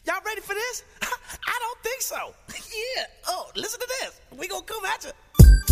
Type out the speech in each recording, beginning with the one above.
Y'all ready for this? I don't think so. Yeah. Oh, listen to this. We gonna come at you.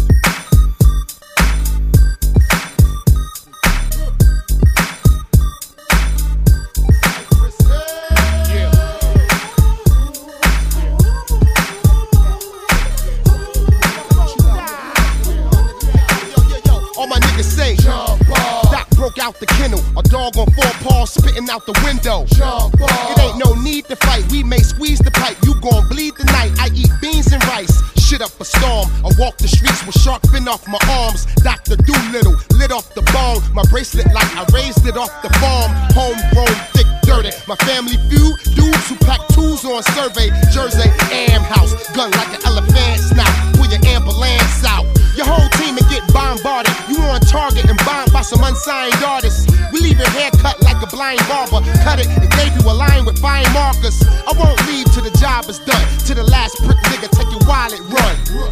All my niggas say, Doc broke out the kennel, a dog on 4 paws spitting out the window. It ain't no need to fight, we may squeeze the pipe, you gon' bleed tonight. I eat beans and rice, shit up a storm. I walk the streets with shark fin off my arms. Dr. Doolittle, lit off the bone. My bracelet like I raised it off the farm. Homegrown, thick, dirty. My family feud, dudes who pack tools on survey. Jersey, Am House, gun like an elephant snout. Pull your ambulance out. Your whole team will get bombarded. You on target and bombed by some unsigned artists. We leave your hair cut like a blind barber. Cut it and gave you a line with fine markers. I won't leave till the job is done. Till the last prick nigga take your wallet, run.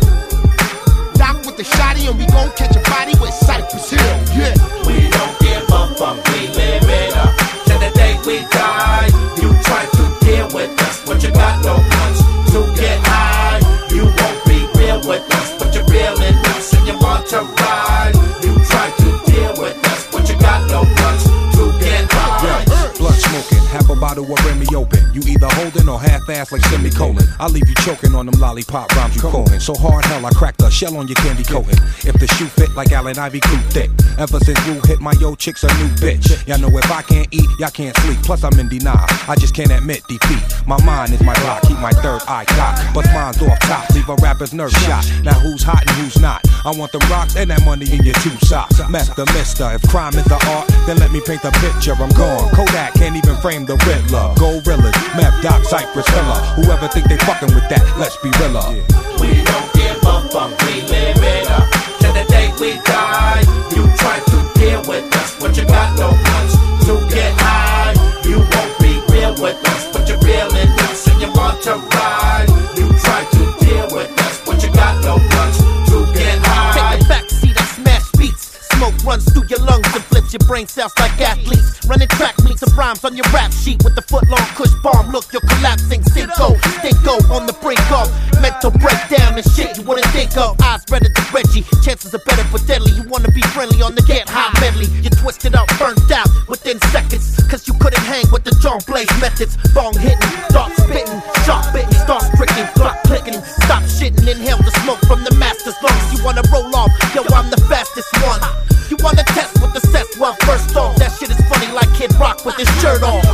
Doc with the shotty and we gon' catch a body with Cypress Hill. Yeah. We don't give a fuck, we live it up till the day we die. You try to deal with us, but you got no guts to get high. You won't be real with us, but you're real in us and you want to ride. You try to deal with us, but you got no guts to get high. Blood smoking, half a bottle of Remy open. You either holding or half-ass like semicolon. I'll leave you choking on them lollipop rhymes you quoting. So hard hell, I cracked a shell on your candy coating. If the shoe fit like Allen Ivy, crew thick. Ever since Wu hit my yo chick's a new bitch. Y'all know if I can't eat, y'all can't sleep. Plus I'm in denial, I just can't admit defeat. My mind is my block, keep my third eye cocked. But mine's off top, leave a rapper's nerve shot. Now who's hot and who's not? I want them rocks and that money in your 2 socks. Mess the mister, if crime is the art, then let me paint the picture. I'm gone. Kodak can't even frame the Riddler. Gorillas, Meth, Doc, Cypress Hiller. Whoever think they fucking with that, let's be realer. We don't give a fuck, we live it up till the day we die. You try to deal with us, but you got no guts to get high. You won't be real with us, but you're real in us and you want to ride. You try to deal with us, but you got no guts to get high. Take a back seat, I smash beats. Smoke runs through your lungs and flips your brain cells like athletes. Running track meets and rhymes on your rap sheet with the foot-long Kush bomb. Look, you're collapsing. Stinko on the brink of mental breakdown and shit you wouldn't think of. Eyes redder than Reggie. Chances are better but deadly. You wanna be friendly on the get high medley. You twisted out, burnt out within seconds. Cause you couldn't hang with the John Blaze methods. Bong hitting, dart spitting, sharp bitten, start pricking, block clicking. Stop shitting, inhale the smoke from the masters. Long as you wanna roll off, yo, I'm the fastest one. You wanna test with the cess? Well, first off, that shit is funny like Kid Rock with his shirt off.